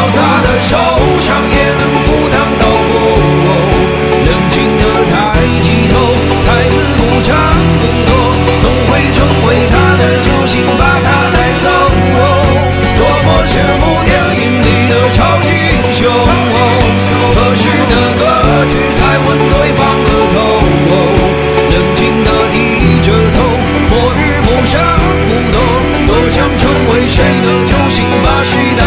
洒的手，上也能赴汤蹈火。冷静的抬起头，太子不长不多，总会成为他的救星，把他带走。多么羡慕电影里的超级英雄，合适的歌曲才吻对方额头。冷静的低着头，末日不想不多，多想成为谁的救星，把谁